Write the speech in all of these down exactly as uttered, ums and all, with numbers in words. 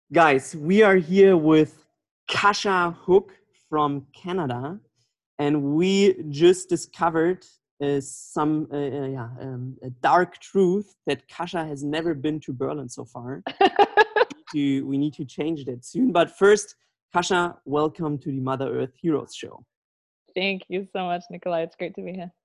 Guys, we are here with Kasha Hook from Canada, and we just discovered uh, some uh, uh, yeah, um, a dark truth that Kasha has never been to Berlin so far. to, we need to change that soon. But first, Kasha, welcome to the Mother Earth Heroes show. Thank you so much, Nikolai. It's great to be here.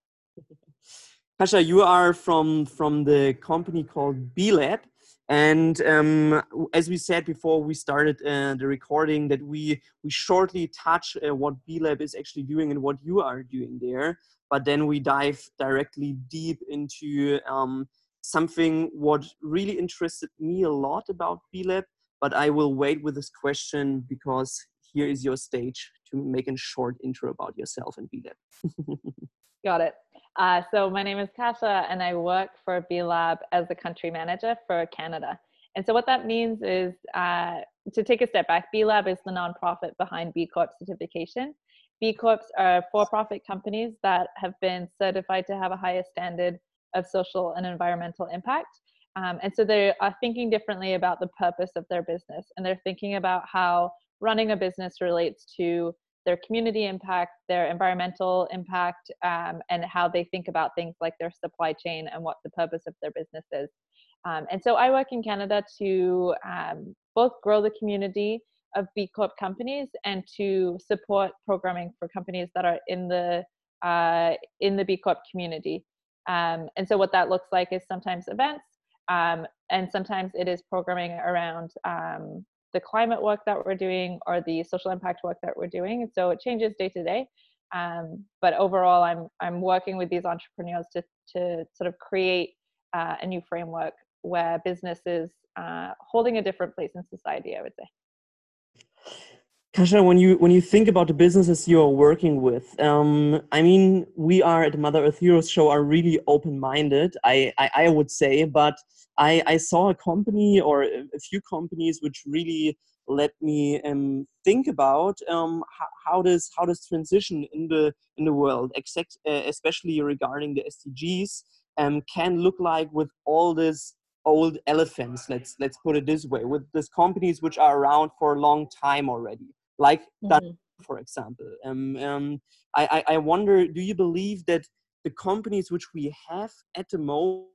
Kasha, you are from, from the company called B-Lab. And um, as we said before we started uh, the recording, that we, we shortly touch uh, what B-Lab is actually doing and what you are doing there. But then we dive directly deep into um, something what really interested me a lot about B-Lab. But I will wait with this question because here is your stage to make a short intro about yourself and B-Lab. Got it. Uh, so my name is Kasha, and I work for B-Lab as the country manager for Canada. And so what that means is, uh, to take a step back, B-Lab is the nonprofit behind B Corp certification. B Corps are for-profit companies that have been certified to have a higher standard of social and environmental impact. Um, and so they are thinking differently about the purpose of their business, and they're thinking about how running a business relates to their community impact, their environmental impact, um, and how they think about things like their supply chain and what the purpose of their business is. Um, and so I work in Canada to um, both grow the community of B Corp companies and to support programming for companies that are in the uh, in the B Corp community. Um, and so what that looks like is sometimes events, um, and sometimes it is programming around um, the climate work that we're doing or the social impact work that we're doing. And so it changes day to day. Um, but overall, I'm I'm working with these entrepreneurs to to sort of create uh, a new framework where business is uh, holding a different place in society, I would say. Kasha, when you when you think about the businesses you're working with, um, I mean, we are at the Mother Earth Heroes show are really open-minded, I, I, I would say, but I, I saw a company or a few companies which really let me um, think about um, how, how does how does transition in the in the world, except, uh, especially regarding the S D Gs, um, can look like with all this old elephants. Let's let's put it this way, with these companies which are around for a long time already, like Mm-hmm. for example. Um, um, I, I, I wonder, do you believe that the companies which we have at the moment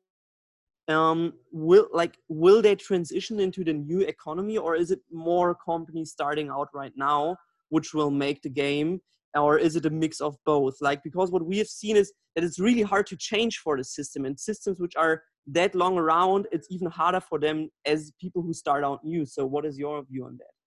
um, will like will they transition into the new economy, or is it more companies starting out right now which will make the game, or is it a mix of both? Like, because what we have seen is that it's really hard to change for the system, and systems which are that long around, it's even harder for them as people who start out new. So what is your view on that?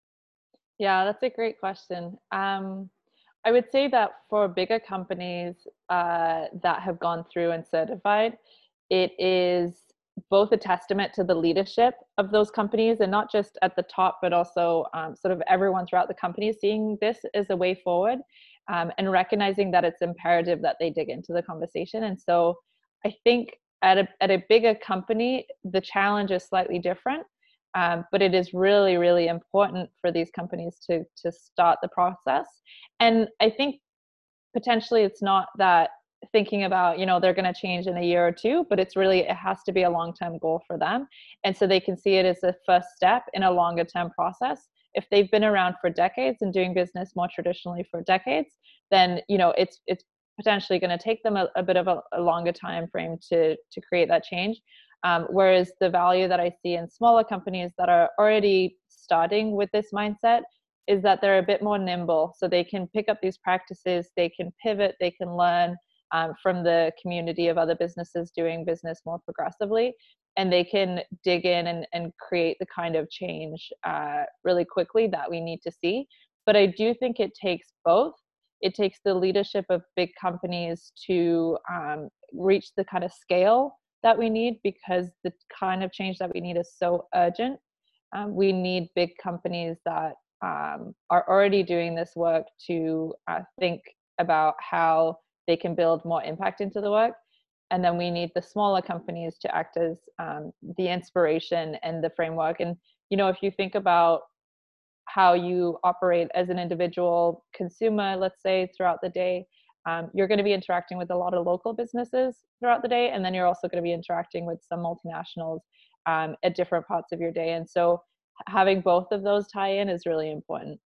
Yeah, that's a great question. Um, I would say that for bigger companies uh, that have gone through and certified, it is both a testament to the leadership of those companies, and not just at the top, but also um, sort of everyone throughout the company seeing this as a way forward, um, and recognizing that it's imperative that they dig into the conversation. And so I think at a, at a bigger company, the challenge is slightly different. Um, but it is really, really important for these companies to to start the process. And I think potentially it's not that thinking about, you know, they're going to change in a year or two, but it's really, it has to be a long-term goal for them. And so they can see it as a first step in a longer term process. If they've been around for decades and doing business more traditionally for decades, then, you know, it's it's potentially going to take them a, a bit of a, a longer time frame to to create that change. Um, whereas the value that I see in smaller companies that are already starting with this mindset is that they're a bit more nimble. So they can pick up these practices, they can pivot, they can learn um, from the community of other businesses doing business more progressively, and they can dig in and, and create the kind of change uh, really quickly that we need to see. But I do think it takes both. It takes the leadership of big companies to um, reach the kind of scale that we need, because the kind of change that we need is so urgent. Um, we need big companies that um, are already doing this work to uh, think about how they can build more impact into the work. And then we need the smaller companies to act as um, the inspiration and the framework. And, you know, if you think about how you operate as an individual consumer, let's say, throughout the day, um, you're going to be interacting with a lot of local businesses throughout the day, and then you're also going to be interacting with some multinationals um, at different parts of your day. And so having both of those tie in is really important.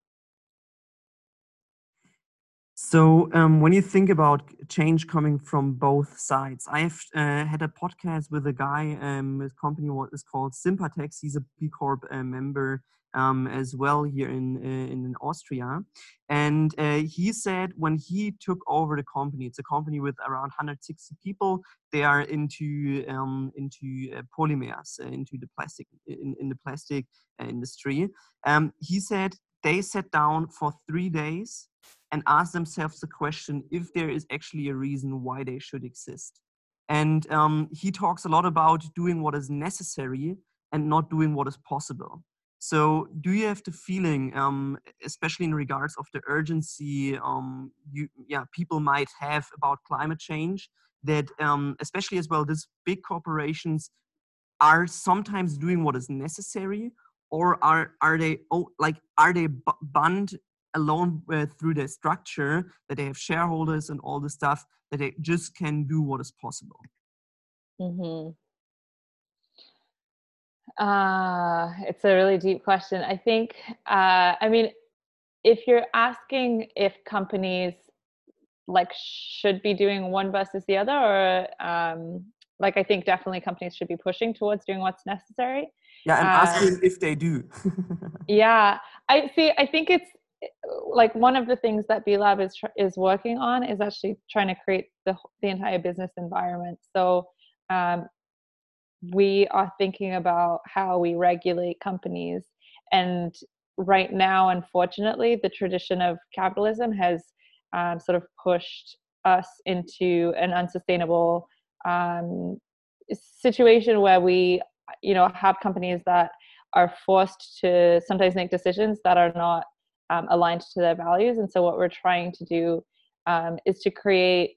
So um, when you think about change coming from both sides, I've uh, had a podcast with a guy, um, his company what is called Sympatex. He's a B Corp uh, member um, as well here in uh, in Austria, and uh, he said when he took over the company, it's a company with around one hundred sixty people. They are into um, into uh, polymers, uh, into the plastic in, in the plastic uh, industry. Um, he said they sat down for three days and ask themselves the question if there is actually a reason why they should exist. And um, he talks a lot about doing what is necessary and not doing what is possible. So do you have the feeling, um, especially in regards of the urgency um, you, yeah, people might have about climate change, that um, especially as well, these big corporations are sometimes doing what is necessary, or are are they oh, like are they b- bound alone uh, through their structure that they have shareholders and all the stuff that they just can do what is possible? Mm-hmm. Uh, it's a really deep question. I think, uh, I mean, if you're asking if companies like should be doing one versus the other, or um, like I think definitely companies should be pushing towards doing what's necessary. Yeah, I'm Um, asking if they do. yeah, I see. I think it's like one of the things that B Lab is tr- is working on is actually trying to create the the entire business environment. So um, we are thinking about how we regulate companies. And right now, unfortunately, the tradition of capitalism has um, sort of pushed us into an unsustainable um, situation where we, you know, have companies that are forced to sometimes make decisions that are not um, aligned to their values. And so, what we're trying to do um, is to create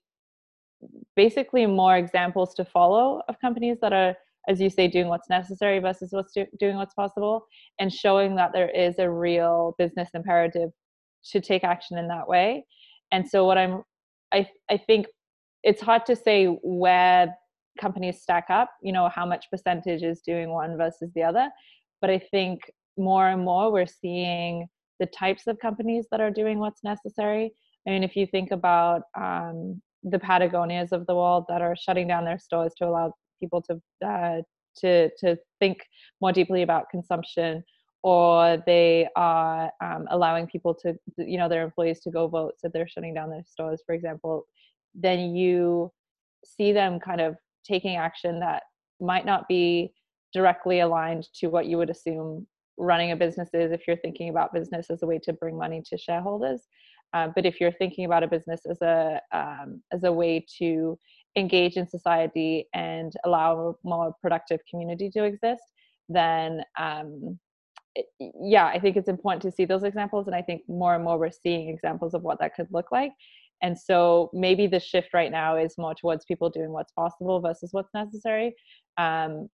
basically more examples to follow of companies that are, as you say, doing what's necessary versus what's do- doing what's possible, and showing that there is a real business imperative to take action in that way. And so what I'm I I think it's hard to say where companies stack up, you know, how much percentage is doing one versus the other, but I think more and more we're seeing the types of companies that are doing what's necessary. I mean, if you think about um, the Patagonias of the world that are shutting down their stores to allow people to uh, to to think more deeply about consumption, or they are um, allowing people to, you know, their employees to go vote, so they're shutting down their stores, for example, then you see them kind of taking action that might not be directly aligned to what you would assume running a business is if you're thinking about business as a way to bring money to shareholders. Uh, but if you're thinking about a business as a um, as a way to engage in society and allow a more productive community to exist, then um, it, yeah, I think it's important to see those examples. And I think more and more we're seeing examples of what that could look like. And so maybe the shift right now is more towards people doing what's possible versus what's necessary. Um,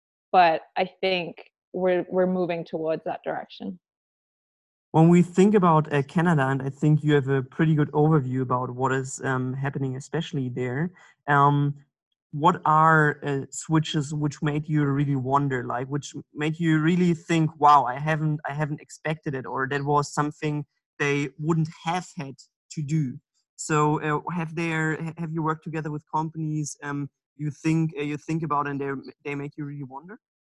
but I think we're we're moving towards that direction. When we think about uh, Canada, and I think you have a pretty good overview about what is um, happening, especially there. Um, what are uh, switches which made you really wonder, like which made you really think, "Wow, I haven't, I haven't expected it," or that was something they wouldn't have had to do. So, uh, have there, have you worked together with companies um, you think uh, you think about, and they they make you really wonder?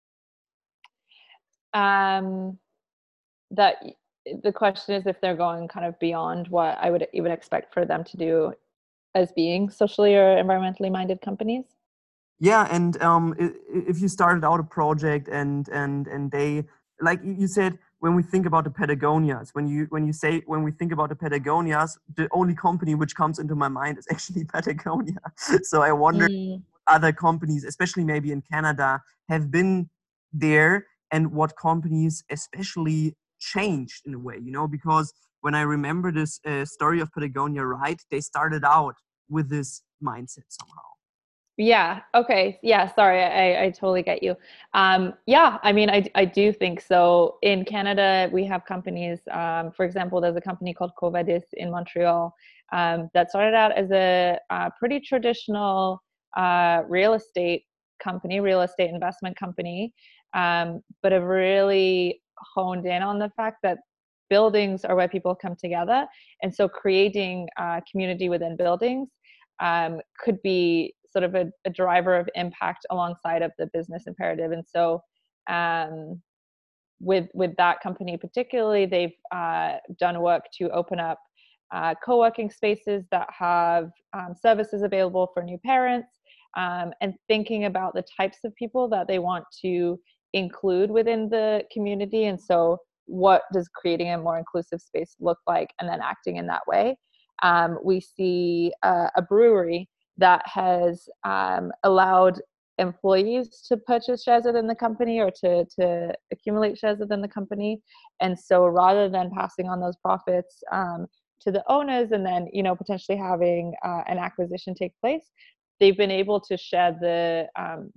Um, that the question is if they're going kind of beyond what I would even expect for them to do as being socially or environmentally minded companies. Yeah, and um, i- i- if you started out a project and and and they, like you you said, when we think about the Patagonias, when you when you say when we think about the Patagonias, the only company which comes into my mind is actually Patagonia. So I wonder Mm. other companies, especially maybe in Canada, have been there, and what companies especially changed in a way, you know, because when I remember this uh, story of Patagonia, right, they started out with this mindset somehow. Yeah. Okay. Yeah. Sorry. I, I totally get you. Um, yeah. I mean, I, I do think so. In Canada, we have companies. Um, for example, there's a company called Covadis in Montreal um, that started out as a, a pretty traditional uh, real estate company, real estate investment company, um, but have really honed in on the fact that buildings are where people come together. And so creating a community within buildings um, could be sort of a, a driver of impact alongside of the business imperative. And so um, with with that company particularly, they've uh, done work to open up uh, co-working spaces that have um, services available for new parents, um, and thinking about the types of people that they want to include within the community. And so what does creating a more inclusive space look like, and then acting in that way. Um, we see uh, a brewery that has um, allowed employees to purchase shares within the company, or to, to accumulate shares within the company. And so rather than passing on those profits um, to the owners and then, you know, potentially having uh, an acquisition take place, they've been able to share the um,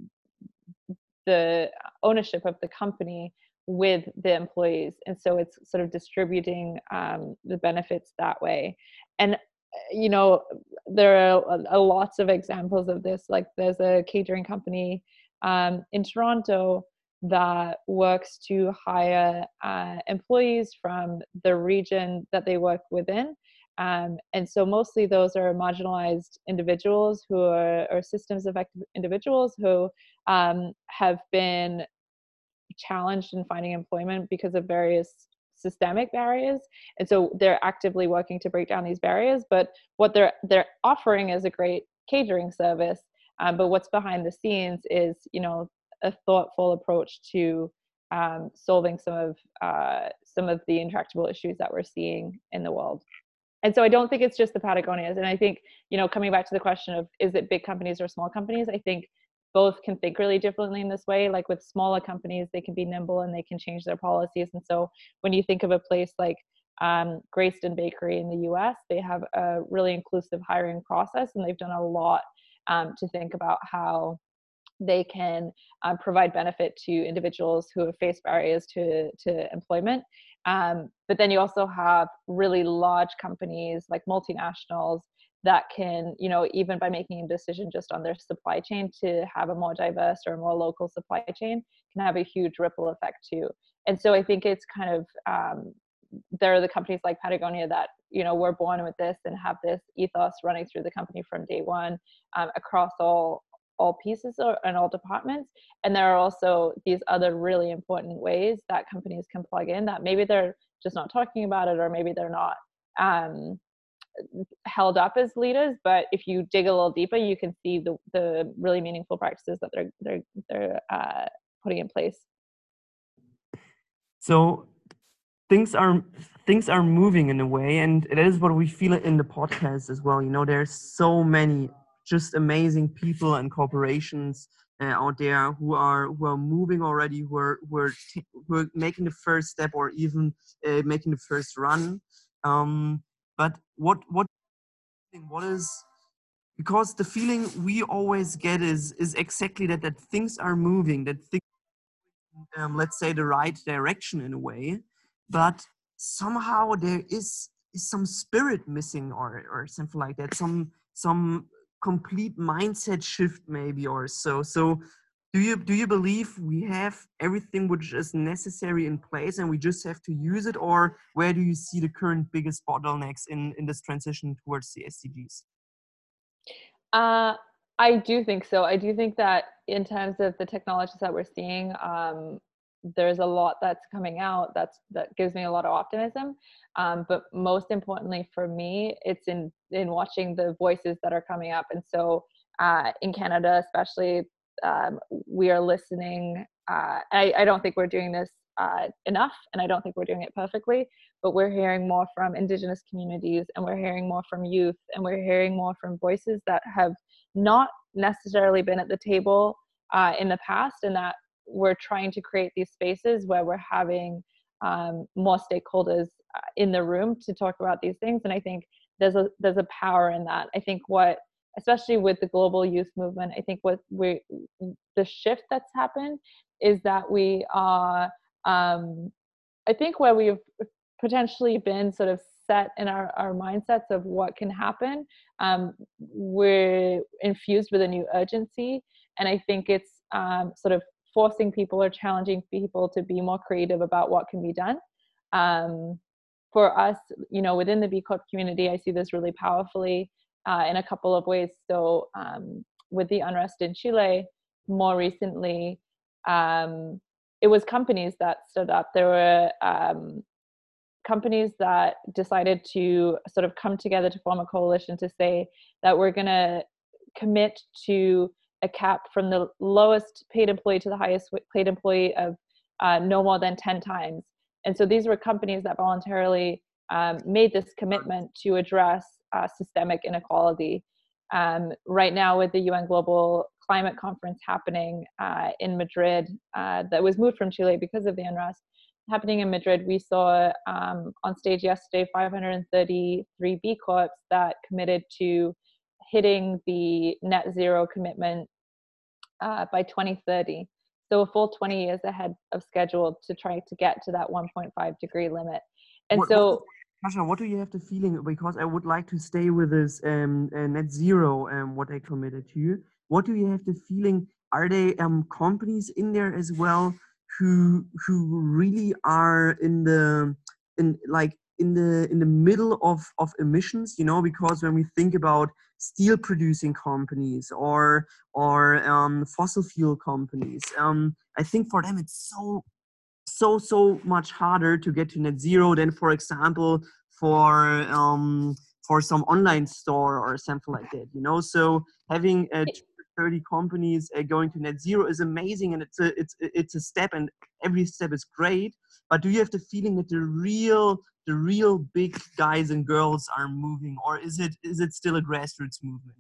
the ownership of the company with the employees. And so it's sort of distributing um, the benefits that way. And, you know, there are a, a lots of examples of this. Like there's a catering company um, in Toronto that works to hire uh, employees from the region that they work within. Um, and so mostly those are marginalized individuals who are, or systems affected individuals who um, have been challenged in finding employment because of various systemic barriers. And so they're actively working to break down these barriers. But what they're they're offering is a great catering service. Um, but what's behind the scenes is, you know, a thoughtful approach to um, solving some of uh, some of the intractable issues that we're seeing in the world. And so I don't think it's just the Patagonias. And I think, you know, coming back to the question of, is it big companies or small companies? I think both can think really differently in this way. Like with smaller companies, they can be nimble and they can change their policies. And so when you think of a place like um, Greyston Bakery in the U S, they have a really inclusive hiring process, and they've done a lot um, to think about how they can uh, provide benefit to individuals who have faced barriers to, to employment. Um, but then you also have really large companies like multinationals that can, you know, even by making a decision just on their supply chain to have a more diverse or more local supply chain, can have a huge ripple effect too. And so I think it's kind of, um, there are the companies like Patagonia that, you know, were born with this and have this ethos running through the company from day one, um, across all all pieces or, and all departments. And there are also these other really important ways that companies can plug in that maybe they're just not talking about it, or maybe they're not um, held up as leaders. But if you dig a little deeper, you can see the, the really meaningful practices that they're they're they're uh, putting in place. So things are things are moving in a way, and it is what we feel in the podcast as well. You know, there's so many just amazing people and corporations uh, out there who are who are moving already, who are who are, t- who are making the first step, or even uh, making the first run. Um, but what what what is, because the feeling we always get is is exactly that that things are moving, that things, um, let's say, the right direction in a way, but somehow there is, is some spirit missing, or or something like that, some some complete mindset shift maybe, or so. So do you do you believe we have everything which is necessary in place and we just have to use it, or where do you see the current biggest bottlenecks in in this transition towards the S D Gs? Uh, I do think so. I do think that in terms of the technologies that we're seeing, um, there's a lot that's coming out that's that gives me a lot of optimism. Um, but most importantly for me, it's in in watching the voices that are coming up. And so uh, in Canada, especially, um, we are listening. Uh, I, I don't think we're doing this uh, enough, and I don't think we're doing it perfectly. But we're hearing more from Indigenous communities, and we're hearing more from youth, and we're hearing more from voices that have not necessarily been at the table uh, in the past, and that we're trying to create these spaces where we're having um, more stakeholders uh, in the room to talk about these things. And I think there's a there's a power in that. I think what, especially with the global youth movement, I think what we the shift that's happened is that we are, um, I think where we've potentially been sort of set in our, our mindsets of what can happen, um, we're infused with a new urgency. And I think it's um, sort of forcing people or challenging people to be more creative about what can be done. Um, for us, you know, within the B Corp community, I see this really powerfully uh, in a couple of ways. So um, with the unrest in Chile, more recently, um, it was companies that stood up. There were um, companies that decided to sort of come together to form a coalition to say that we're going to commit to a cap from the lowest paid employee to the highest paid employee of uh, no more than ten times. And so these were companies that voluntarily um, made this commitment to address uh, systemic inequality. Um, right now, with the U N Global Climate Conference happening uh, in Madrid, uh, that was moved from Chile because of the unrest, happening in Madrid, we saw um, on stage yesterday five hundred thirty-three B Corps that committed to hitting the net zero commitment uh, by twenty thirty. So a full twenty years ahead of schedule to try to get to that one point five degree limit. And What, what, so, Kasia, what do you have the feeling? Because I would like to stay with this um, uh, net zero, um, what they committed to. What do you have the feeling? Are they um, companies in there as well who who really are in the in like in the in the middle of of emissions? You know, because when we think about steel producing companies or or um, fossil fuel companies, um, I think for them it's so so so much harder to get to net zero than, for example, for um for some online store or something like that, you know. So having uh, thirty companies uh, going to net zero is amazing, and it's a it's it's a step, and every step is great. But do you have the feeling that the real the real big guys and girls are moving, or is it is it still a grassroots movement?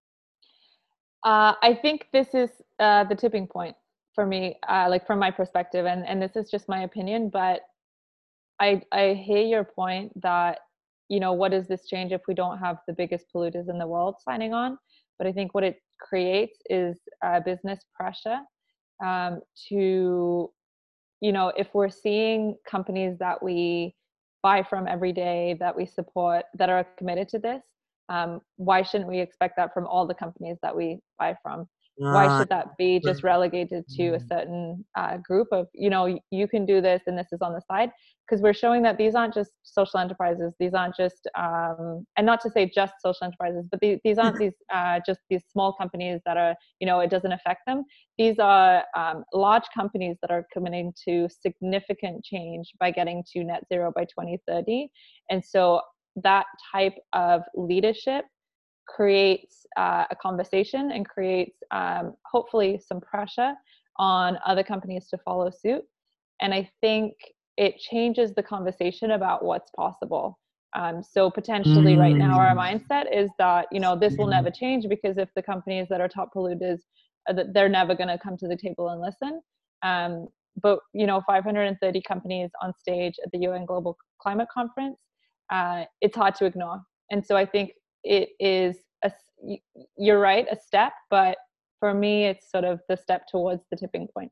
uh, I think this is uh, the tipping point for me, uh, like from my perspective, and, and this is just my opinion, but I, I hear your point that, you know, what does this change if we don't have the biggest polluters in the world signing on? But I think what it creates is uh, business pressure um, to, you know, if we're seeing companies that we buy from every day, that we support, that are committed to this, um, why shouldn't we expect that from all the companies that we buy from? Why Uh, should that be just relegated to a certain uh, group of, you know, you can do this and this is on the side? Because we're showing that these aren't just social enterprises. These aren't just, um, and not to say just social enterprises, but these, these aren't these uh, just these small companies that are, you know, it doesn't affect them. These are um, large companies that are committing to significant change by getting to net zero by twenty thirty. And so that type of leadership creates uh, a conversation and creates um, hopefully some pressure on other companies to follow suit. And I think it changes the conversation about what's possible. Um, so potentially right now our mm, mindset is that, you know, this will never change because if the companies that are top polluters, uh, they're never going to come to the table and listen. Um, but, you know, five hundred thirty companies on stage at the U N Global Climate Conference, uh, it's hard to ignore. And so I think it is, a, you're right, a step, but for me, it's sort of the step towards the tipping point.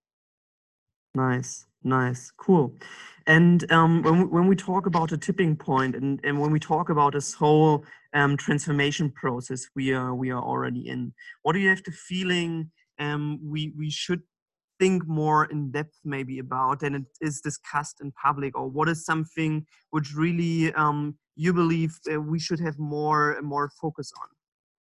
Nice, nice, cool. And um, when we, when we talk about a tipping point, and, and when we talk about this whole um, transformation process we are we are already in, what do you have the feeling um, we we should think more in depth maybe about, and it is discussed in public, or what is something which really um, you believe uh, we should have more more focus on?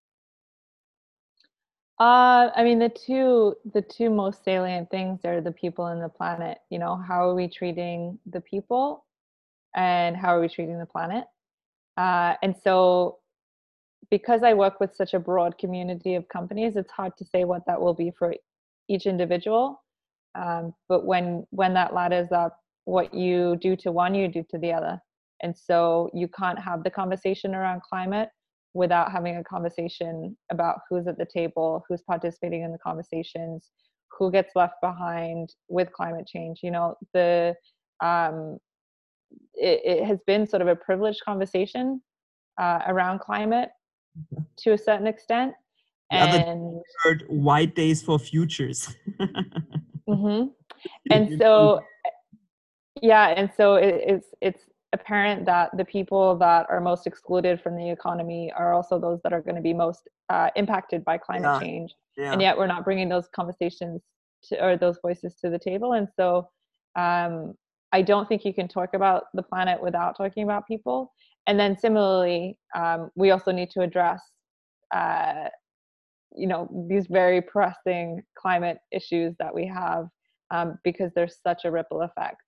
Uh, I mean, the two the two most salient things are the people and the planet. You know, how are we treating the people, and how are we treating the planet? Uh, and so, because I work with such a broad community of companies, it's hard to say what that will be for each individual. Um, but when when that ladders up, what you do to one, you do to the other. And so you can't have the conversation around climate without having a conversation about who's at the table, who's participating in the conversations, who gets left behind with climate change. You know, the um, it, it has been sort of a privileged conversation uh, around climate to a certain extent. The other And word, white days for futures. mm-hmm. and so yeah, and so it, it's it's apparent that the people that are most excluded from the economy are also those that are going to be most uh, impacted by climate Yeah, change, and yeah. yet we're not bringing those conversations to, or those voices to the table. And so um, I don't think you can talk about the planet without talking about people. And then similarly, um, we also need to address, uh, you know, these very pressing climate issues that we have, um, because there's such a ripple effect.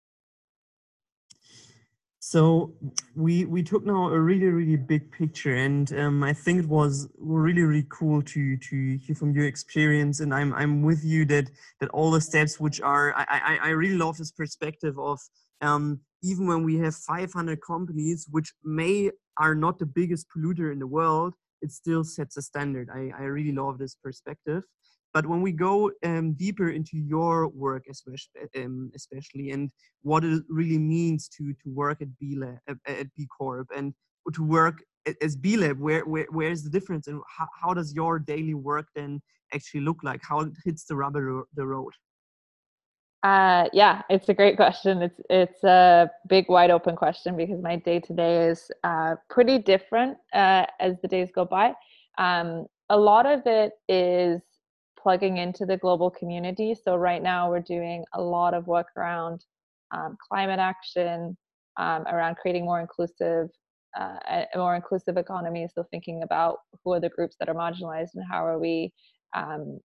So we we took now a really really big picture, and um, I think it was really really cool to to hear from your experience. And I'm I'm with you that that all the steps which are I I, I really love this perspective of um, even when we have five hundred companies which may are not the biggest polluter in the world, it still sets a standard. I I really love this perspective. But when we go um, deeper into your work, especially, um, especially, and what it really means to to work at B Lab, at B Corp, and to work as B Lab, where where where is the difference, and how, how does your daily work then actually look like? How it hits the rubber the road? Uh, yeah, it's a great question. It's it's a big, wide open question because my day to day is uh, pretty different uh, as the days go by. Um, a lot of it is plugging into the global community. So right now we're doing a lot of work around um, climate action, um, around creating more inclusive, uh, a more inclusive economy. So thinking about who are the groups that are marginalized and how are we um,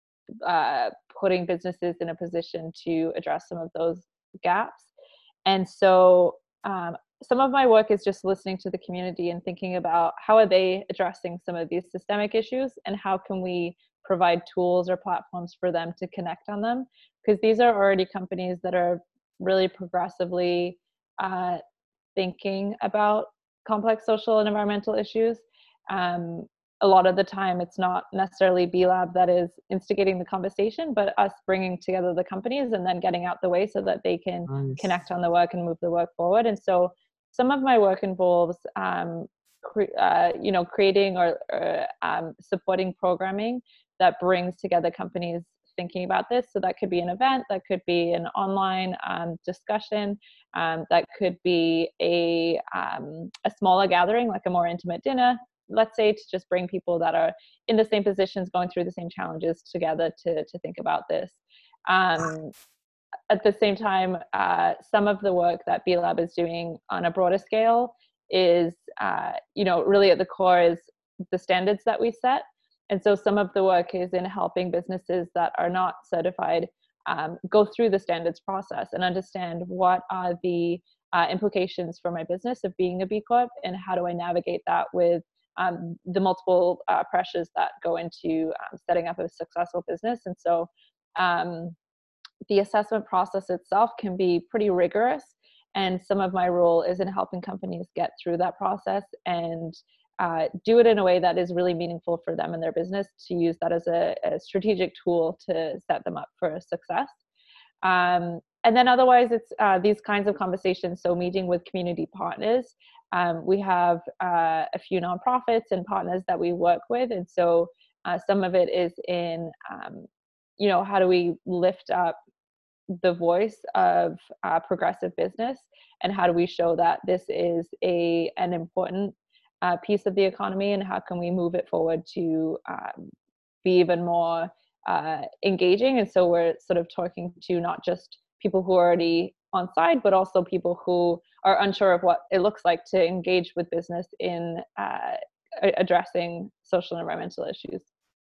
uh, putting businesses in a position to address some of those gaps. And so um, some of my work is just listening to the community and thinking about how are they addressing some of these systemic issues and how can we provide tools or platforms for them to connect on them, because these are already companies that are really progressively uh, thinking about complex social and environmental issues. Um, a lot of the time, it's not necessarily B Lab that is instigating the conversation, but us bringing together the companies and then getting out the way so that they can Nice. connect on the work and move the work forward. And so some of my work involves, um, cre- uh, you know, creating or, or um, supporting programming that brings together companies thinking about this. So that could be an event, that could be an online um, discussion, um, that could be a um, a smaller gathering, like a more intimate dinner, let's say, to just bring people that are in the same positions, going through the same challenges together to to think about this. Um, at the same time, uh, some of the work that B Lab is doing on a broader scale is, uh, you know, really at the core is the standards that we set. And so some of the work is in helping businesses that are not certified um, go through the standards process and understand what are the uh, implications for my business of being a B Corp, and how do I navigate that with um, the multiple uh, pressures that go into um, setting up a successful business. And so um, the assessment process itself can be pretty rigorous. And some of my role is in helping companies get through that process and uh, do it in a way that is really meaningful for them and their business, to use that as a, a strategic tool to set them up for success. Um, and then otherwise, it's uh, these kinds of conversations. So meeting with community partners. Um, we have uh, a few nonprofits and partners that we work with. And so uh, some of it is in, um, you know, how do we lift up the voice of uh, progressive business, and how do we show that this is a an important uh, piece of the economy, and how can we move it forward to um, be even more uh, engaging. And so we're sort of talking to not just people who are already on side, but also people who are unsure of what it looks like to engage with business in uh, addressing social and environmental issues.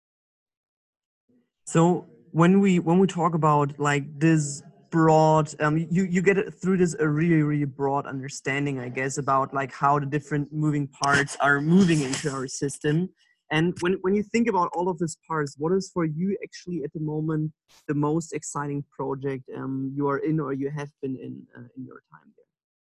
So when we when we talk about like this broad, um, you you get it through this a really really broad understanding, I guess, about like how the different moving parts are moving into our system. And when when you think about all of these parts, what is for you actually at the moment the most exciting project um, you are in or you have been in uh, in your time there?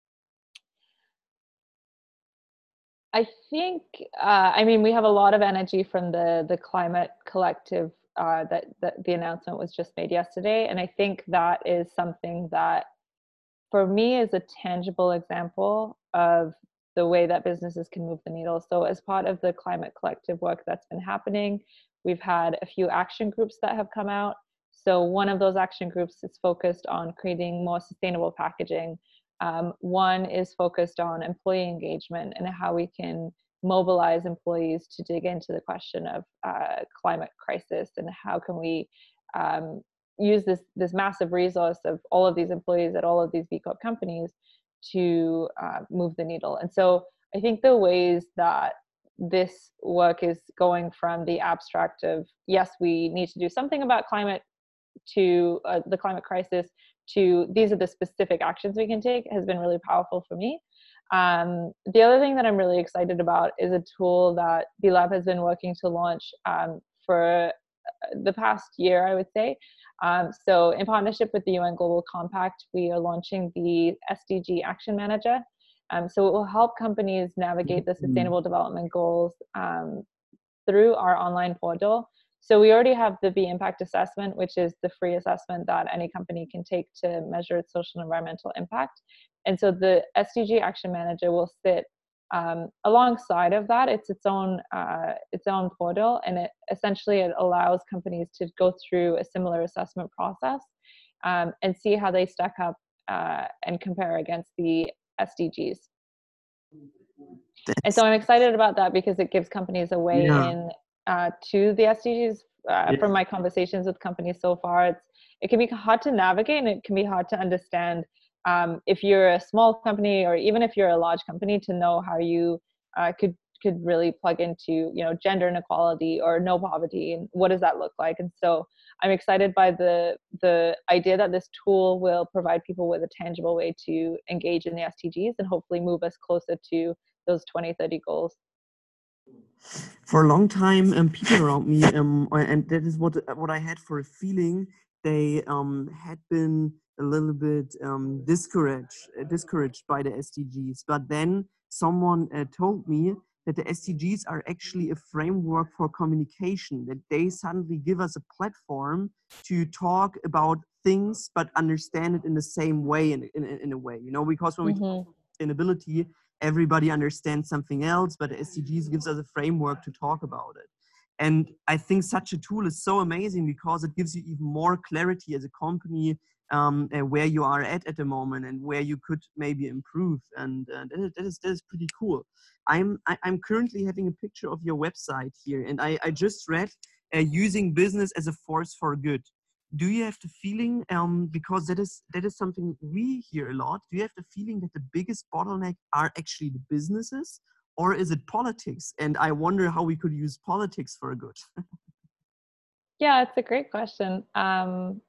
I think, uh, I mean, we have a lot of energy from the the climate collective uh, that, that the announcement was just made yesterday, and I think that is something that, for me, is a tangible example of the way that businesses can move the needle. So, as part of the climate collective work that's been happening, we've had a few action groups that have come out. So, one of those action groups is focused on creating more sustainable packaging. Um, one is focused on employee engagement and how we can mobilize employees to dig into the question of uh, climate crisis, and how can we um, use this this massive resource of all of these employees at all of these B Corp companies to uh, move the needle. And so I think the ways that this work is going from the abstract of, yes, we need to do something about climate, to uh, the climate crisis, to these are the specific actions we can take, has been really powerful for me. Um, the other thing that I'm really excited about is a tool that B Lab has been working to launch um, for the past year, I would say. Um, so in partnership with the U N Global Compact, we are launching the S D G Action Manager. Um, so it will help companies navigate the Sustainable Development Goals um, through our online portal. So we already have the B Impact Assessment, which is the free assessment that any company can take to measure its social and environmental impact. And so the S D G Action Manager will sit um, alongside of that. It's its own uh, its own portal, and it essentially it allows companies to go through a similar assessment process um, and see how they stack up uh, and compare against the S D Gs. And so I'm excited about that because it gives companies a way Yeah. in uh, to the S D Gs. Uh, Yeah. From my conversations with companies so far, it's it can be hard to navigate, and it can be hard to understand um, if you're a small company or even if you're a large company, to know how you uh, could could really plug into, you know, gender inequality or no poverty, and what does that look like. And so I'm excited by the the idea that this tool will provide people with a tangible way to engage in the S D Gs and hopefully move us closer to those twenty thirty goals. For a long time, um, people around me, um, and that is what what I had for a feeling, they um, had been a little bit um, discouraged discouraged by the S D Gs. But then someone uh, told me that the S D Gs are actually a framework for communication, that they suddenly give us a platform to talk about things, but understand it in the same way, in, in, in a way, you know, because when we Mm-hmm. talk about sustainability, everybody understands something else, but the S D Gs gives us a framework to talk about it. And I think such a tool is so amazing because it gives you even more clarity as a company, um, uh, where you are at at the moment and where you could maybe improve. And uh, that, is, that, is, that is pretty cool. I'm, I, I'm currently having a picture of your website here, and I, I just read uh, using business as a force for good. Do you have the feeling, um, because that is that is something we hear a lot, do you have the feeling that the biggest bottleneck are actually the businesses, or is it politics? And I wonder how we could use politics for good. Yeah, it's a great question. Um,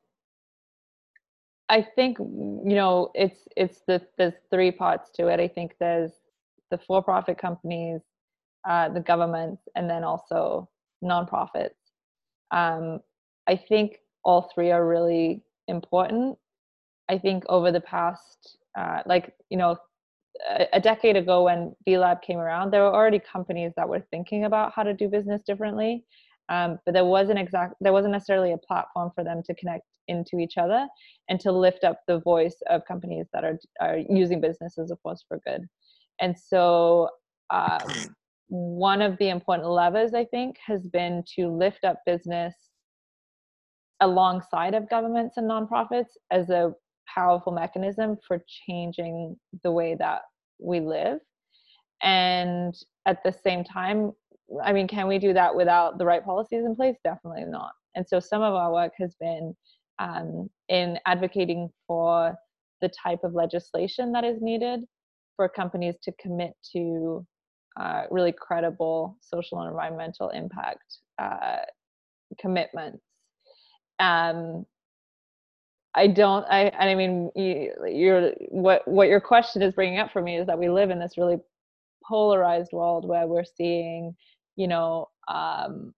I think, you know, it's it's the there's three parts to it. I think there's the for-profit companies, uh, the governments, and then also nonprofits. Um, I think all three are really important. I think over the past, uh, like, you know, a, a decade ago when B Lab came around, there were already companies that were thinking about how to do business differently. Um, but there wasn't exact, there wasn't necessarily a platform for them to connect into each other and to lift up the voice of companies that are are using business as a force for good. And so um, one of the important levers, I think, has been to lift up business alongside of governments and nonprofits as a powerful mechanism for changing the way that we live. And at the same time, I mean, can we do that without the right policies in place? Definitely not. And so some of our work has been um, in advocating for the type of legislation that is needed for companies to commit to uh, really credible social and environmental impact uh, commitments. Um, I don't. I. I mean, you, you're what what your question is bringing up for me is that we live in this really polarized world where we're seeing, you know, um,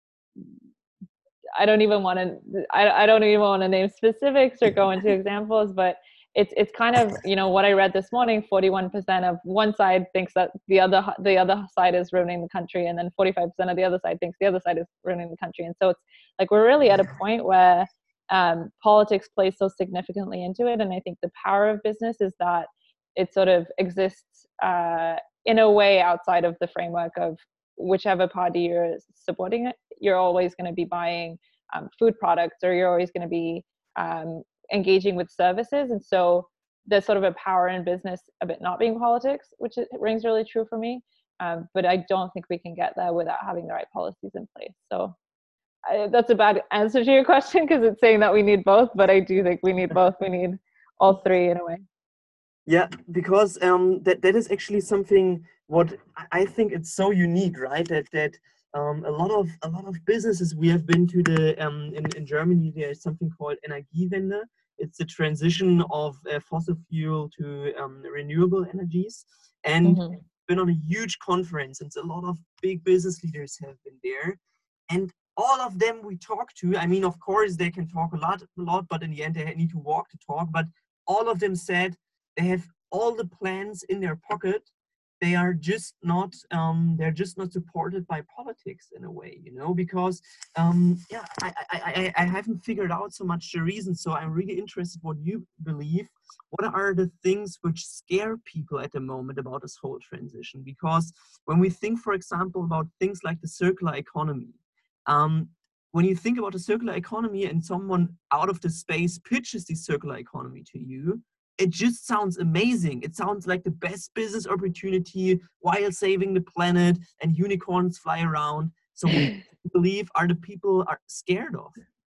I don't even want to. I. I don't even want to name specifics or go into examples, but it's it's kind of, you know, what I read this morning. forty-one percent of one side thinks that the other the other side is ruining the country, and then forty-five percent of the other side thinks the other side is ruining the country. And so it's like we're really at a point where um, politics plays so significantly into it. And I think the power of business is that it sort of exists uh, in a way outside of the framework of whichever party you're supporting it. You're always going to be buying um, food products, or you're always going to be um, engaging with services. And so there's sort of a power in business of it not being politics, which it rings really true for me. Um, but I don't think we can get there without having the right policies in place. So I, that's a bad answer to your question because it's saying that we need both, but I do think we need both. We need all three in a way. Yeah, because um, that that is actually something what I I think it's so unique, right? That that um, a lot of a lot of businesses we have been to the um, in in Germany there is something called Energiewende. It's the transition of uh, fossil fuel to um, renewable energies, and Mm-hmm. been on a huge conference, and a lot of big business leaders have been there, and all of them we talk to. I mean, of course, they can talk a lot, a lot, but in the end, they need to walk the talk. But all of them said they have all the plans in their pocket. They are just not um, they're just not supported by politics in a way, you know, because um, yeah, I, I, I, I haven't figured out so much the reason. So I'm really interested what you believe. What are the things which scare people at the moment about this whole transition? Because when we think, for example, about things like the circular economy, um, when you think about the circular economy and someone out of the space pitches the circular economy to you, it just sounds amazing. It sounds like the best business opportunity while saving the planet and unicorns fly around. So what do you believe are the people are scared of?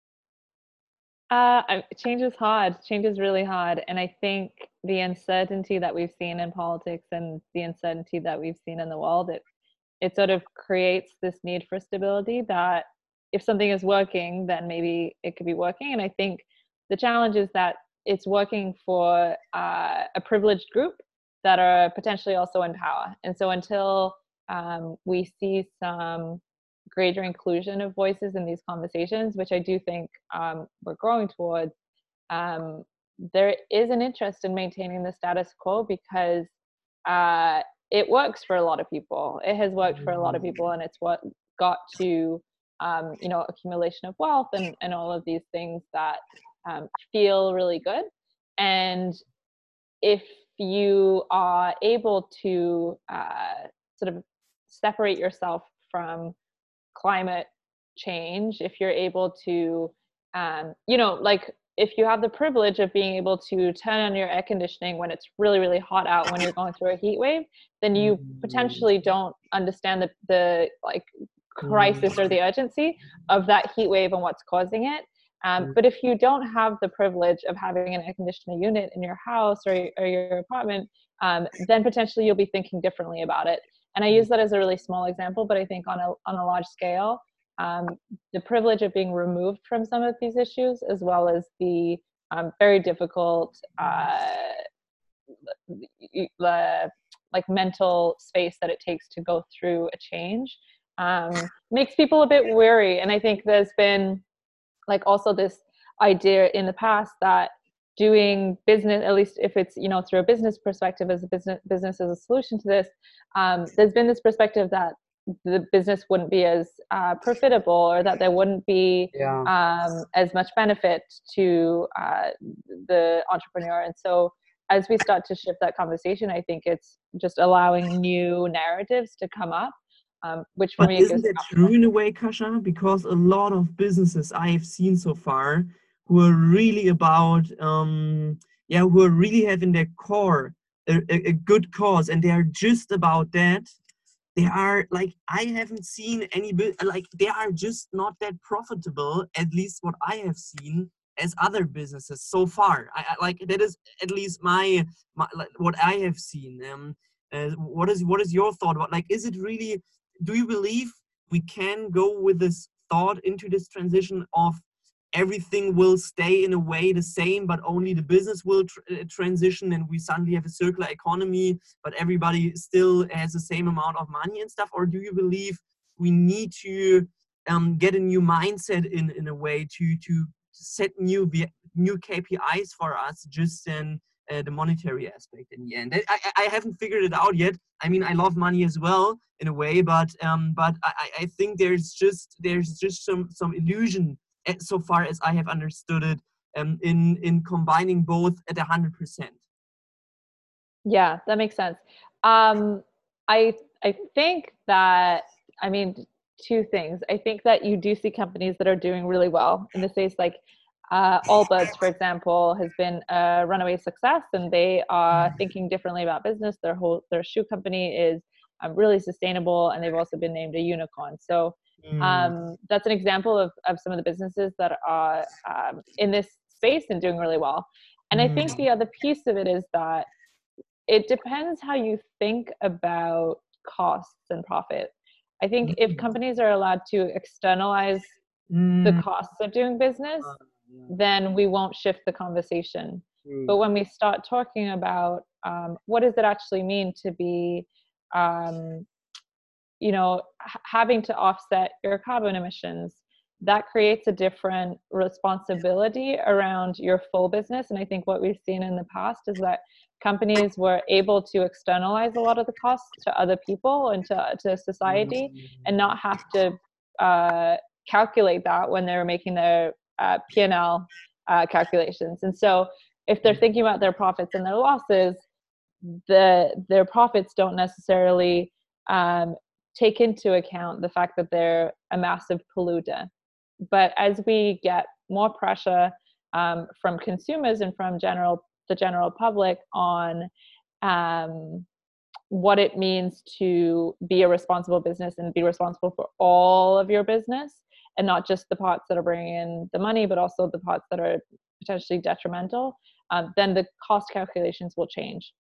Uh, I- change is hard. Change is really hard. And I think the uncertainty that we've seen in politics and the uncertainty that we've seen in the world, it, it sort of creates this need for stability that if something is working, then maybe it could be working. And I think the challenge is that it's working for uh, a privileged group that are potentially also in power. And so until um, we see some greater inclusion of voices in these conversations, which I do think um, we're growing towards, um, there is an interest in maintaining the status quo because uh, it works for a lot of people. It has worked for a lot of people, and it's what got to um, you know accumulation of wealth and and all of these things that um, feel really good. And if you are able to uh, sort of separate yourself from climate change, if you're able to um, you know like if you have the privilege of being able to turn on your air conditioning when it's really really hot out when you're going through a heat wave, then you potentially don't understand the, the like crisis or the urgency of that heat wave and what's causing it. Um, but if you don't have the privilege of having an air conditioning unit in your house or, or your apartment, um, then potentially you'll be thinking differently about it. And I use that as a really small example, but I think on a on a large scale, um, the privilege of being removed from some of these issues, as well as the um, very difficult, uh, the like mental space that it takes to go through a change, um, makes people a bit weary. And I think there's been like also this idea in the past that doing business, at least if it's you know through a business perspective, as a business business as a solution to this, um, there's been this perspective that the business wouldn't be as uh, profitable, or that there wouldn't be Yeah. um, as much benefit to uh, the entrepreneur. And so as we start to shift that conversation, I think it's just allowing new narratives to come up, um, which for But me it isn't gives that true confidence. in a way, Kasha? Because a lot of businesses I have seen so far who are really about, um, yeah, who are really having their core a, a, a good cause, and they are just about that. They are like, I haven't seen any bu- like they are just not that profitable, at least what I have seen as other businesses so far. I, I like that is at least my, my like, what I have seen. Um, uh, what is what is your thought about, like, is it really, do you believe we can go with this thought into this transition of everything will stay in a way the same, but only the business will tr- uh, transition, and we suddenly have a circular economy, but everybody still has the same amount of money and stuff? Or do you believe we need to um, get a new mindset in in a way to to set new v- new K P Is for us, just than uh, the monetary aspect in the end? I, I, I haven't figured it out yet. I mean, I love money as well in a way, but um, but I, I think there's just there's just some some illusion, so far as I have understood it, um, in in combining both at a hundred percent. Yeah, that makes sense. Um, I I think that I mean two things. I think that you do see companies that are doing really well in the space, like uh, Allbirds, for example, has been a runaway success, and they are thinking differently about business. Their whole their shoe company is um, really sustainable, and they've also been named a unicorn. So Mm. Um, that's an example of, of some of the businesses that are um, in this space and doing really well. And I think Mm. the other piece of it is that it depends how you think about costs and profit. I think if Mm. companies are allowed to externalize the Mm. costs of doing business, Uh, yeah. then we won't shift the conversation. But True. when we start talking about um, what does it actually mean to be, um, you know, h- having to offset your carbon emissions, that creates a different responsibility around your full business. And I think what we've seen in the past is that companies were able to externalize a lot of the costs to other people and to, to society, and not have to uh, calculate that when they're making their uh, P and L uh, calculations. And so if they're thinking about their profits and their losses, the their profits don't necessarily um, take into account the fact that they're a massive polluter. But as we get more pressure um, from consumers and from general the general public on um, what it means to be a responsible business and be responsible for all of your business, and not just the parts that are bringing in the money, but also the parts that are potentially detrimental, um, then the cost calculations will change.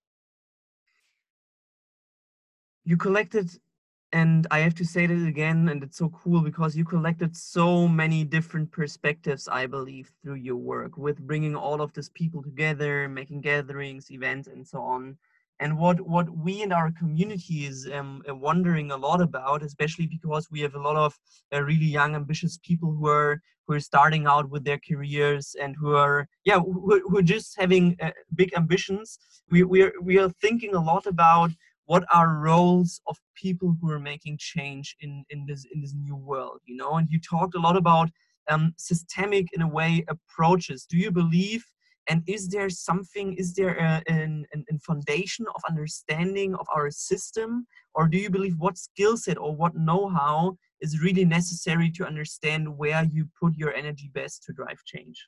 You collected, and I have to say that again, and it's so cool because you collected so many different perspectives, I believe, through your work with bringing all of these people together, making gatherings, events, and so on. And what what we in our community is um, uh, wondering a lot about, especially because we have a lot of uh, really young, ambitious people who are who are starting out with their careers and who are yeah who, who are just having uh, big ambitions. We we are we are thinking a lot about what are roles of people who are making change in in this in this new world, you know. And you talked a lot about um, systemic, in a way, approaches. Do you believe, and is there something, is there a, an, an an foundation of understanding of our system, or do you believe what skill set or what know-how is really necessary to understand where you put your energy best to drive change?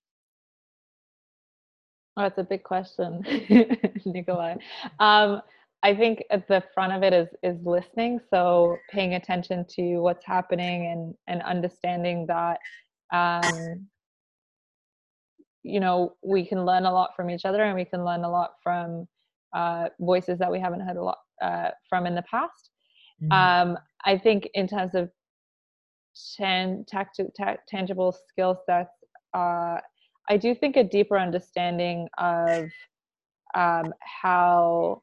Oh, that's a big question, Nikolai. Um, I think at the front of it is is listening. So paying attention to what's happening and and understanding that, um, you know, we can learn a lot from each other, and we can learn a lot from uh, voices that we haven't heard a lot uh, from in the past. Mm. Um, I think in terms of tan- tacti- ta- tangible skill sets, uh, I do think a deeper understanding of um, how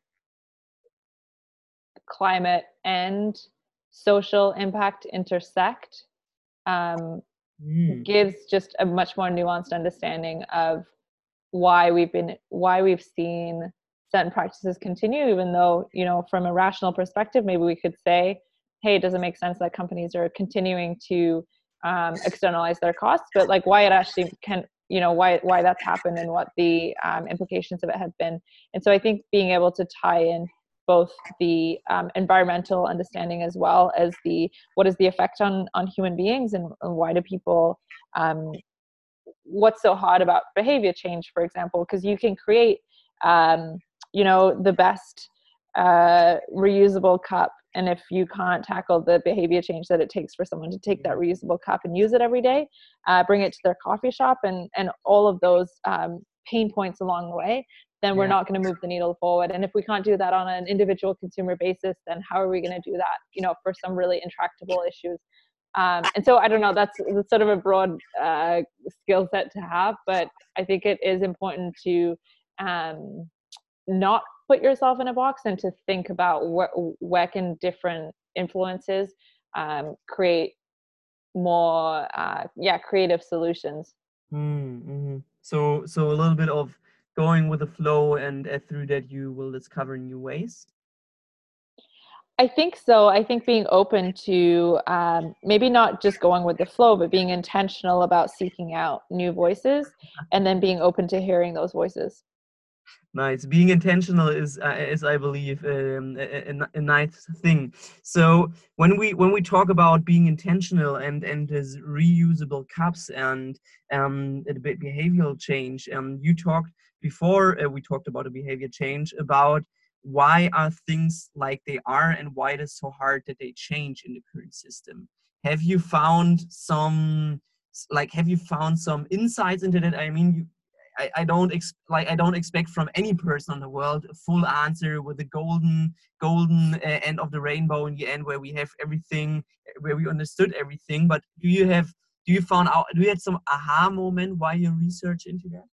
climate and social impact intersect um, Mm. gives just a much more nuanced understanding of why we've been why we've seen certain practices continue, even though, you know, from a rational perspective, maybe we could say, hey, it doesn't make sense that companies are continuing to um, externalize their costs, but like why it actually can, you know, why why that's happened and what the um, implications of it have been. And so I think being able to tie in both the um, environmental understanding as well as the what is the effect on on human beings, and, and why do people um, what's so hard about behavior change, for example, because you can create um, you know, the best uh, reusable cup, and if you can't tackle the behavior change that it takes for someone to take that reusable cup and use it every day, uh, bring it to their coffee shop, and and all of those um, pain points along the way, then we're Yeah. not going to move the needle forward. And if we can't do that on an individual consumer basis, then how are we going to do that, you know, for some really intractable issues? Um, and so I don't know, that's, that's sort of a broad uh, skill set to have, but I think it is important to um, not put yourself in a box, and to think about where, where can different influences um, create more, uh, yeah, creative solutions. Mm-hmm. So, so a little bit of going with the flow, and uh, through that you will discover new ways. I think so. I think being open to um, maybe not just going with the flow, but being intentional about seeking out new voices, and then being open to hearing those voices. Nice. Being intentional is, uh, is I believe, um, a, a, a nice thing. So when we when we talk about being intentional and and as reusable cups and um, a bit behavioral change, um, you talked before uh, we talked about a behavior change about why are things like they are and why it is so hard that they change in the current system. have you found some, like, have you found some insights into that? I mean, you, I, I don't ex- like I don't expect from any person in the world a full answer with the golden golden uh, end of the rainbow in the end, where we have everything, where we understood everything. But do you have do you found out do you had some aha moment while you research into that?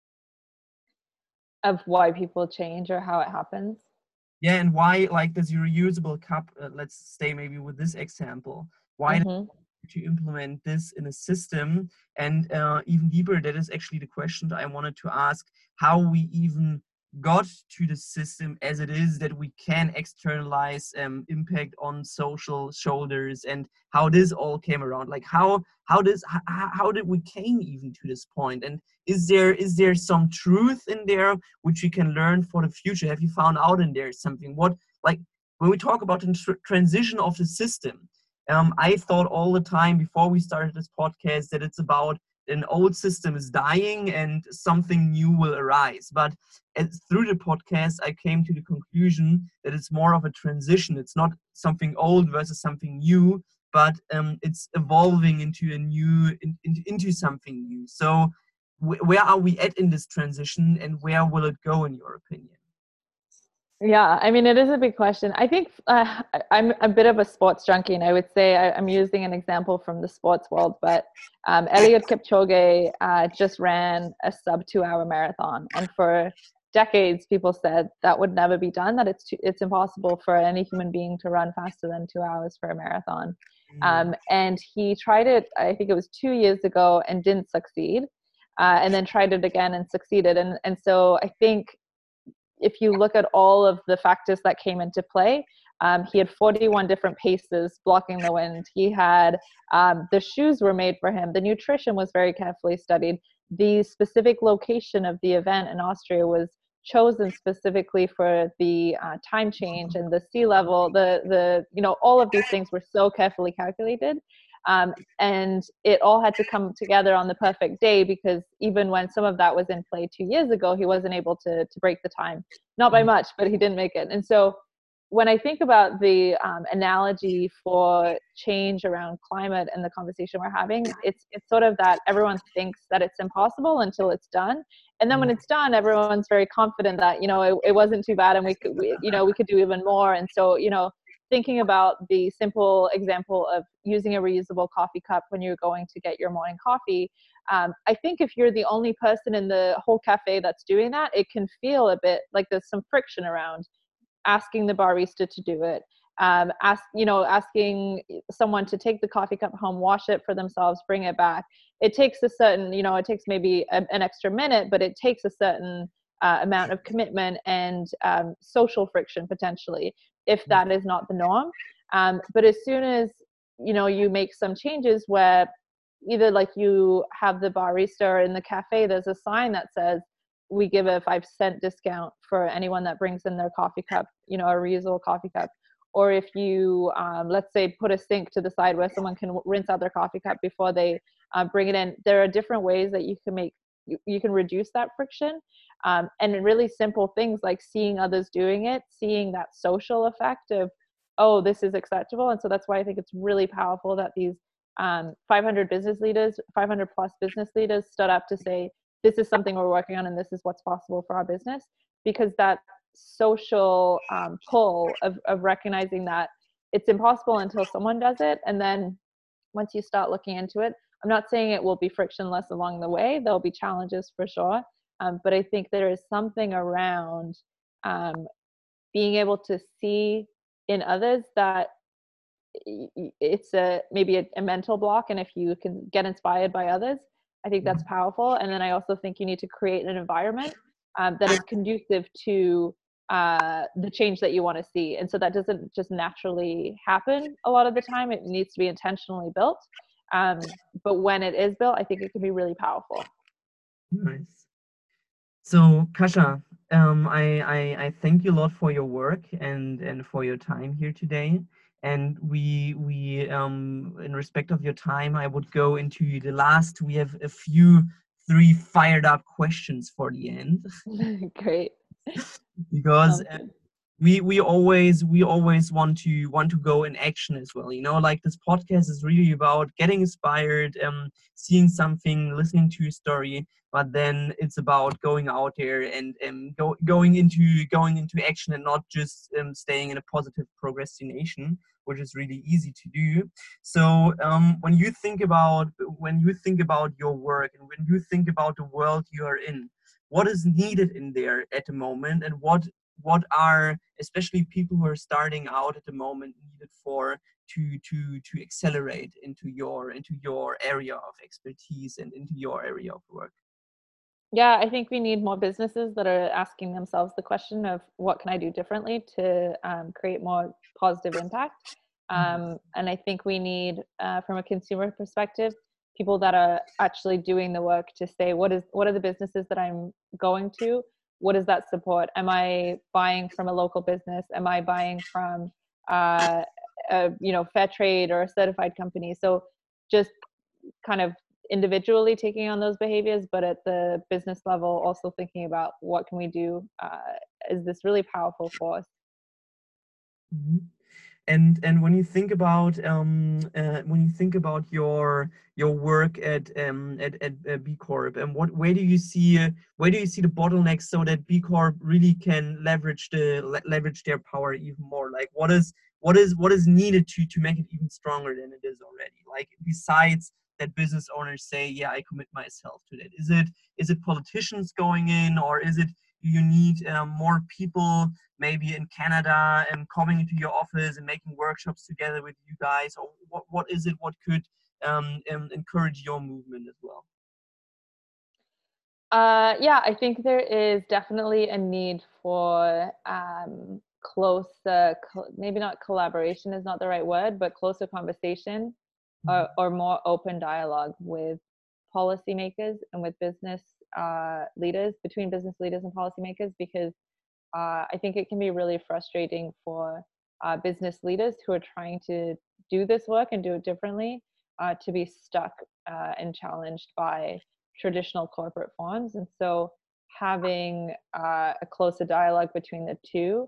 Of why people change or how it happens. Yeah, and why, like, this reusable cup? Uh, let's stay maybe with this example. Why Mm-hmm. to implement this in a system? And uh, even deeper, that is actually the question I wanted to ask, how we even got to the system as it is, that we can externalize um, impact on social shoulders, and how this all came around. Like, how how does how, how did we came even to this point? And is there is there some truth in there which we can learn for the future? Have you found out in there something? What, like, when we talk about the tr- transition of the system, um, I thought all the time before we started this podcast that it's about an old system is dying and something new will arise. But as, through the podcast, I came to the conclusion that it's more of a transition. It's not something old versus something new, but um, it's evolving into a new, in, in, into something new. So wh- where are we at in this transition, and where will it go, in your opinion? Yeah, I mean, it is a big question. I think uh, I'm a bit of a sports junkie, and I would say I, I'm using an example from the sports world, but um, Eliud Kipchoge uh, just ran a sub two hour marathon. And for decades, people said that would never be done, that it's too, it's impossible for any human being to run faster than two hours for a marathon. Um, and he tried it, I think it was two years ago, and didn't succeed. Uh, and then tried it again and succeeded. And, and so I think if you look at all of the factors that came into play, um, he had forty-one different paces blocking the wind. He had, um, the shoes were made for him. The nutrition was very carefully studied. The specific location of the event in Austria was chosen specifically for the uh, time change and the sea level. The, the, you know, all of these things were so carefully calculated. Um, and it all had to come together on the perfect day, because even when some of that was in play two years ago, he wasn't able to, to break the time. Not by much, but he didn't make it. And so when I think about the um, analogy for change around climate and the conversation we're having, it's it's sort of that everyone thinks that it's impossible until it's done. And then when it's done, everyone's very confident that, you know, it, it wasn't too bad, and we could, we, you know, we could do even more. And so, you know, thinking about the simple example of using a reusable coffee cup when you're going to get your morning coffee, um, I think if you're the only person in the whole cafe that's doing that, it can feel a bit like there's some friction around asking the barista to do it. Um, ask, you know, asking someone to take the coffee cup home, wash it for themselves, bring it back. It takes a certain, you know, it takes maybe a, an extra minute, but it takes a certain uh, amount of commitment and um, social friction potentially, if that is not the norm. Um, but as soon as, you know, you make some changes where either like you have the barista in the cafe, there's a sign that says, we give a five cent discount for anyone that brings in their coffee cup, you know, a reusable coffee cup. Or if you, um, let's say, put a sink to the side where someone can rinse out their coffee cup before they uh, bring it in. There are different ways that you can make, you, you can reduce that friction. Um, and really simple things like seeing others doing it, seeing that social effect of, oh, this is acceptable. And so that's why I think it's really powerful that these um, five hundred business leaders, five hundred plus business leaders stood up to say, this is something we're working on and this is what's possible for our business. Because that social um, pull of, of recognizing that it's impossible until someone does it. And then once you start looking into it, I'm not saying it will be frictionless along the way. There'll be challenges for sure. Um, but I think there is something around um, being able to see in others that it's a maybe a, a mental block, and if you can get inspired by others, I think that's powerful. And then I also think you need to create an environment um, that is conducive to uh, the change that you want to see. And so that doesn't just naturally happen a lot of the time. It needs to be intentionally built. Um, but when it is built, I think it can be really powerful. Nice. So, Kasia, um, I, I, I thank you a lot for your work and, and for your time here today. And we, we um, in respect of your time, I would go into the last, we have a few, three fired up questions for the end. Great. Because uh, we we always we always want to want to go in action as well. You know, like this podcast is really about getting inspired, um, seeing something, listening to a story, but then it's about going out there and um, go, going into going into action and not just um, staying in a positive procrastination, which is really easy to do. So um, when you think about when you think about your work and when you think about the world you are in, what is needed in there at the moment, and what what are especially people who are starting out at the moment needed for to to to accelerate into your into your area of expertise and into your area of work? Yeah, I think we need more businesses that are asking themselves the question of what can I do differently to um, create more positive impact. Um, and I think we need, uh, from a consumer perspective, people that are actually doing the work to say what is what are the businesses that I'm going to? What does that support? Am I buying from a local business? Am I buying from uh, a you know fair trade or a certified company? So just kind of individually taking on those behaviors, but at the business level, also thinking about what can we do uh, is this really powerful force. Mhm. And and when you think about um uh, when you think about your your work at um at, at uh, B Corp, and what where do you see uh, where do you see the bottlenecks so that B Corp really can leverage the le- leverage their power even more? Like what is what is what is needed to to make it even stronger than it is already? Like besides that business owners say, yeah, I commit myself to that. Is it is it politicians going in, or is it you need um, more people maybe in Canada and coming into your office and making workshops together with you guys? Or what, what is it what could um, um, encourage your movement as well? Uh, yeah, I think there is definitely a need for um, close, uh, co- maybe not collaboration is not the right word, but closer conversation or, or more open dialogue with policymakers and with business uh, leaders, between business leaders and policymakers, because uh, I think it can be really frustrating for uh, business leaders who are trying to do this work and do it differently uh, to be stuck uh, and challenged by traditional corporate forms. And so having uh, a closer dialogue between the two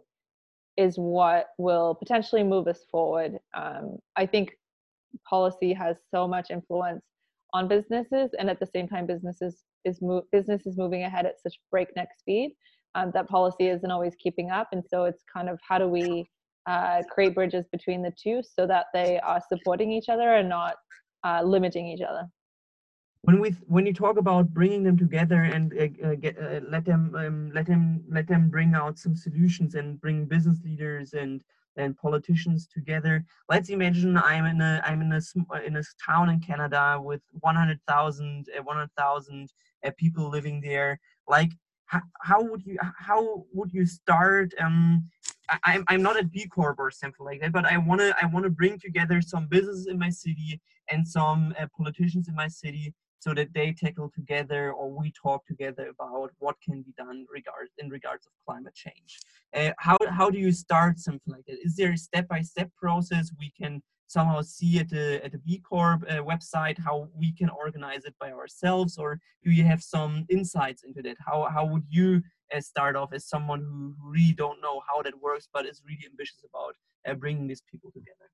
is what will potentially move us forward. Um, I think policy has so much influence on businesses, and at the same time businesses is mo- business is moving ahead at such breakneck speed um, that policy isn't always keeping up. And so it's kind of how do we uh, create bridges between the two so that they are supporting each other and not uh, limiting each other. When we when you talk about bringing them together and uh, uh, get, uh, let them um, let them let them bring out some solutions and bring business leaders and and politicians together. Let's imagine I'm in a I'm in a sm- uh, in a town in Canada with one hundred thousand uh, one hundred thousand uh, people living there. Like how, how would you how would you start? Um, I, I'm I'm not a B Corp or something like that, but I wanna I wanna bring together some businesses in my city and some uh, politicians in my city so that they tackle together or we talk together about what can be done regard in regards of climate change. Uh, how how do you start something like that? Is there a step by step process we can somehow see at the at the B Corp uh, website how we can organize it by ourselves, or do you have some insights into that? How how would you uh, start off as someone who, who really don't know how that works but is really ambitious about uh, bringing these people together?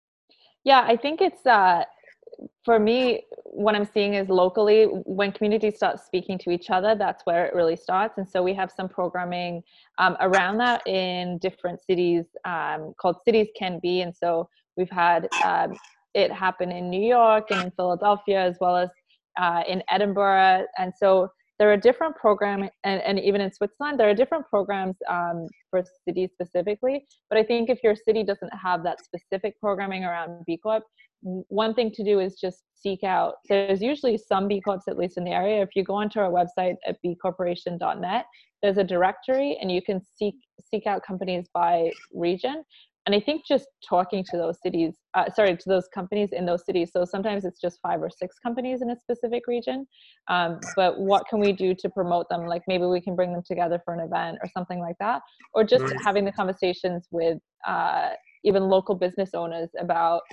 Yeah, I think it's uh, for me, what I'm seeing is locally, when communities start speaking to each other, that's where it really starts. And so we have some programming um, around that in different cities um, called Cities Can Be. And so we've had um, it happen in New York and in Philadelphia, as well as uh, in Edinburgh. And so there are different programs, and, and even in Switzerland, there are different programs um, for cities specifically. But I think if your city doesn't have that specific programming around B Corp, one thing to do is just seek out, there's usually some B Corps, at least in the area. If you go onto our website at b corporation dot net, there's a directory and you can seek seek out companies by region. And I think just talking to those cities, uh, sorry, to those companies in those cities. So sometimes it's just five or six companies in a specific region. Um, but what can we do to promote them? Like maybe we can bring them together for an event or something like that. Or just Nice. having the conversations with uh, even local business owners about,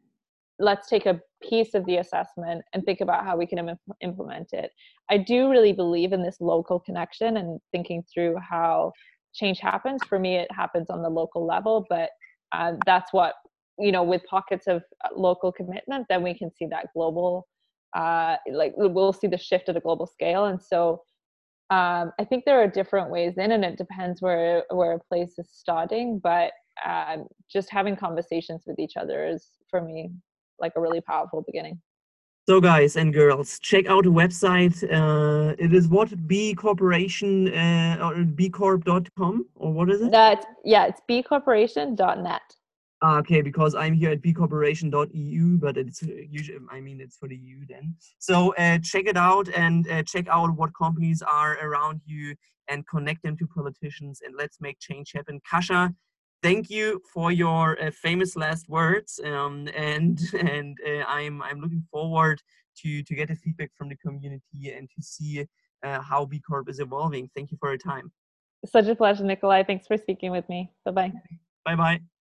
let's take a piece of the assessment and think about how we can Im- implement it. I do really believe in this local connection and thinking through how change happens. For me, it happens on the local level, but uh, that's what, you know, with pockets of local commitment, then we can see that global, uh, like we'll see the shift at a global scale. And so um, I think there are different ways in, and it depends where, where a place is starting, but um, just having conversations with each other is, for me, like a really powerful beginning. So guys and girls, check out the website. Uh, it is what? B Corporation uh, or b corp dot com, or what is it? That, yeah, it's b corporation dot net. Ah, okay, because I'm here at b corporation dot e u, but it's usually, I mean, it's for the E U then. So uh, check it out and uh, check out what companies are around you and connect them to politicians, and let's make change happen. Kasia, thank you for your uh, famous last words, um, and and uh, I'm I'm looking forward to to get the feedback from the community and to see uh, how B Corp is evolving. Thank you for your time. Such a pleasure, Nikolai. Thanks for speaking with me. Bye-bye. Bye bye.